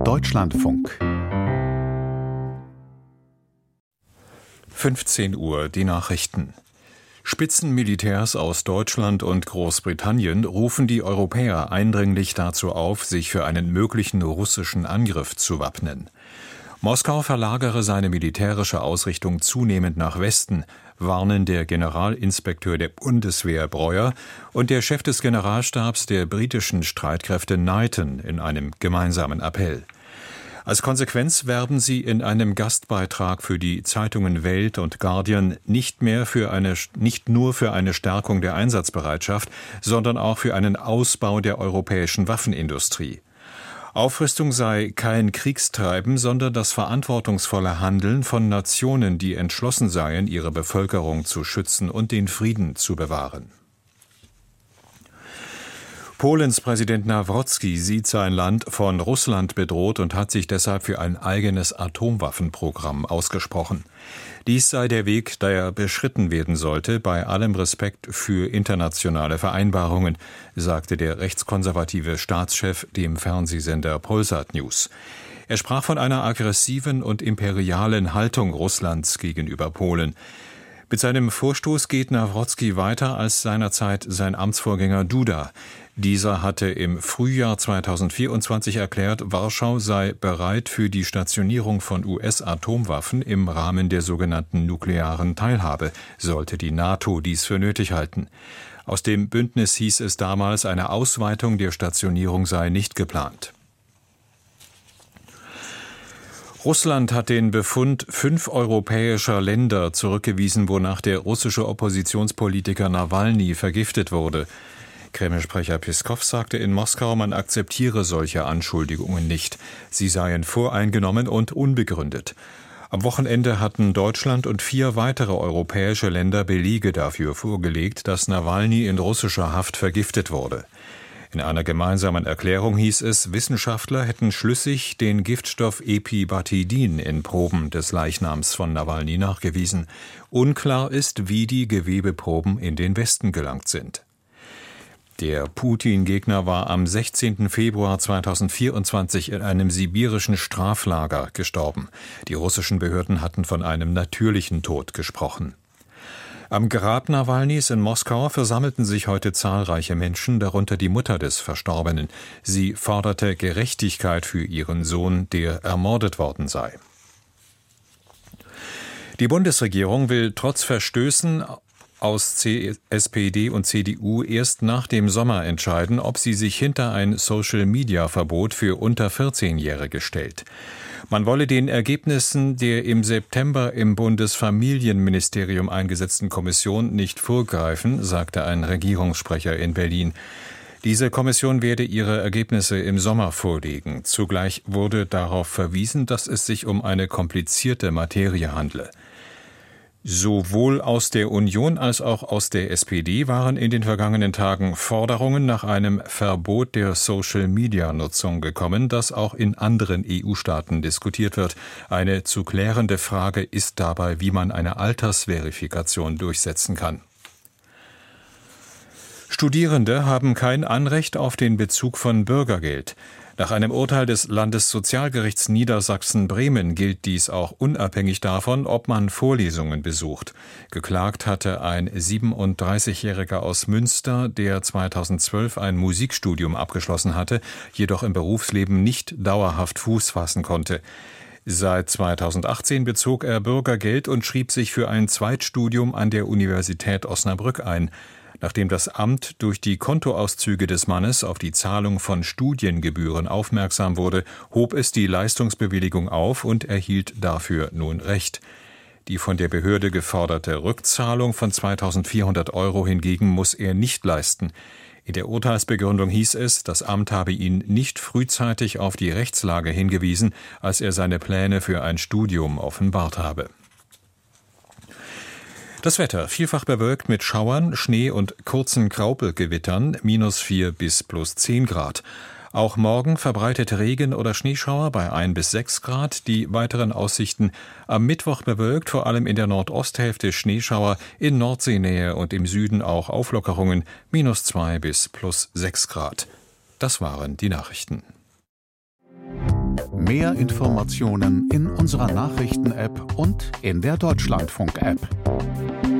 Deutschlandfunk 15 Uhr, die Nachrichten. Spitzenmilitärs aus Deutschland und Großbritannien rufen die Europäer eindringlich dazu auf, sich für einen möglichen russischen Angriff zu wappnen. Moskau verlagere seine militärische Ausrichtung zunehmend nach Westen, warnen der Generalinspekteur der Bundeswehr Breuer und der Chef des Generalstabs der britischen Streitkräfte Knighton in einem gemeinsamen Appell. Als Konsequenz werben sie in einem Gastbeitrag für die Zeitungen Welt und Guardian nicht nur für eine Stärkung der Einsatzbereitschaft, sondern auch für einen Ausbau der europäischen Waffenindustrie. Aufrüstung sei kein Kriegstreiben, sondern das verantwortungsvolle Handeln von Nationen, die entschlossen seien, ihre Bevölkerung zu schützen und den Frieden zu bewahren. Polens Präsident Nawrocki sieht sein Land von Russland bedroht und hat sich deshalb für ein eigenes Atomwaffenprogramm ausgesprochen. Dies sei der Weg, der beschritten werden sollte, bei allem Respekt für internationale Vereinbarungen, sagte der rechtskonservative Staatschef dem Fernsehsender Polsat News. Er sprach von einer aggressiven und imperialen Haltung Russlands gegenüber Polen. Mit seinem Vorstoß geht Nawrocki weiter als seinerzeit sein Amtsvorgänger Duda. Dieser hatte im Frühjahr 2024 erklärt, Warschau sei bereit für die Stationierung von US-Atomwaffen im Rahmen der sogenannten nuklearen Teilhabe, sollte die NATO dies für nötig halten. Aus dem Bündnis hieß es damals, eine Ausweitung der Stationierung sei nicht geplant. Russland hat den Befund 5 europäischer Länder zurückgewiesen, wonach der russische Oppositionspolitiker Nawalny vergiftet wurde. Kreml-Sprecher Peskow sagte in Moskau, man akzeptiere solche Anschuldigungen nicht. Sie seien voreingenommen und unbegründet. Am Wochenende hatten Deutschland und 4 weitere europäische Länder Belege dafür vorgelegt, dass Nawalny in russischer Haft vergiftet wurde. In einer gemeinsamen Erklärung hieß es, Wissenschaftler hätten schlüssig den Giftstoff Epibatidin in Proben des Leichnams von Nawalny nachgewiesen. Unklar ist, wie die Gewebeproben in den Westen gelangt sind. Der Putin-Gegner war am 16. Februar 2024 in einem sibirischen Straflager gestorben. Die russischen Behörden hatten von einem natürlichen Tod gesprochen. Am Grab Nawalnys in Moskau versammelten sich heute zahlreiche Menschen, darunter die Mutter des Verstorbenen. Sie forderte Gerechtigkeit für ihren Sohn, der ermordet worden sei. Die Bundesregierung will trotz Verstößen aus SPD und CDU erst nach dem Sommer entscheiden, ob sie sich hinter ein Social-Media-Verbot für unter 14-Jährige stellt. Man wolle den Ergebnissen der im September im Bundesfamilienministerium eingesetzten Kommission nicht vorgreifen, sagte ein Regierungssprecher in Berlin. Diese Kommission werde ihre Ergebnisse im Sommer vorlegen. Zugleich wurde darauf verwiesen, dass es sich um eine komplizierte Materie handle. Sowohl aus der Union als auch aus der SPD waren in den vergangenen Tagen Forderungen nach einem Verbot der Social-Media-Nutzung gekommen, das auch in anderen EU-Staaten diskutiert wird. Eine zu klärende Frage ist dabei, wie man eine Altersverifikation durchsetzen kann. Studierende haben kein Anrecht auf den Bezug von Bürgergeld. Nach einem Urteil des Landessozialgerichts Niedersachsen-Bremen gilt dies auch unabhängig davon, ob man Vorlesungen besucht. Geklagt hatte ein 37-Jähriger aus Münster, der 2012 ein Musikstudium abgeschlossen hatte, jedoch im Berufsleben nicht dauerhaft Fuß fassen konnte. Seit 2018 bezog er Bürgergeld und schrieb sich für ein Zweitstudium an der Universität Osnabrück ein. Nachdem das Amt durch die Kontoauszüge des Mannes auf die Zahlung von Studiengebühren aufmerksam wurde, hob es die Leistungsbewilligung auf und erhielt dafür nun Recht. Die von der Behörde geforderte Rückzahlung von 2.400 € hingegen muss er nicht leisten. In der Urteilsbegründung hieß es, das Amt habe ihn nicht frühzeitig auf die Rechtslage hingewiesen, als er seine Pläne für ein Studium offenbart habe. Das Wetter vielfach bewölkt mit Schauern, Schnee und kurzen Graupelgewittern, -4 bis +10 Grad. Auch morgen verbreitet Regen- oder Schneeschauer bei 1 bis 6 Grad. Die weiteren Aussichten: am Mittwoch bewölkt, vor allem in der Nordosthälfte Schneeschauer, in Nordseenähe und im Süden auch Auflockerungen, -2 bis +6 Grad. Das waren die Nachrichten. Mehr Informationen in unserer Nachrichten-App und in der Deutschlandfunk-App.